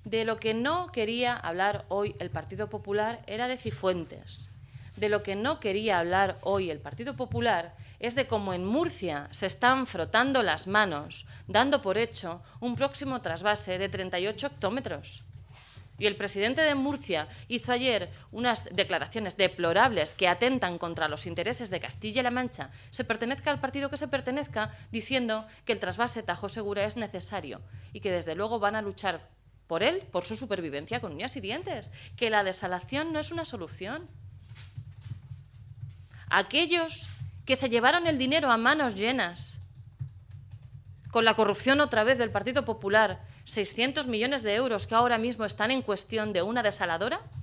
De lo que no quería hablar hoy el Partido Popular era de Cifuentes. De lo que no quería hablar hoy el Partido Popular es de cómo en Murcia se están frotando las manos, dando por hecho un próximo trasvase de 38 hectómetros. Y el presidente de Murcia hizo ayer unas declaraciones deplorables que atentan contra los intereses de Castilla-La Mancha, se pertenezca al partido que se pertenezca, diciendo que el trasvase Tajo Segura es necesario y que desde luego van a luchar por él, por su supervivencia con uñas y dientes, que la desalación no es una solución. Aquellos que se llevaron el dinero a manos llenas, con la corrupción otra vez del Partido Popular, 600 millones de euros que ahora mismo están en cuestión de una desaladora,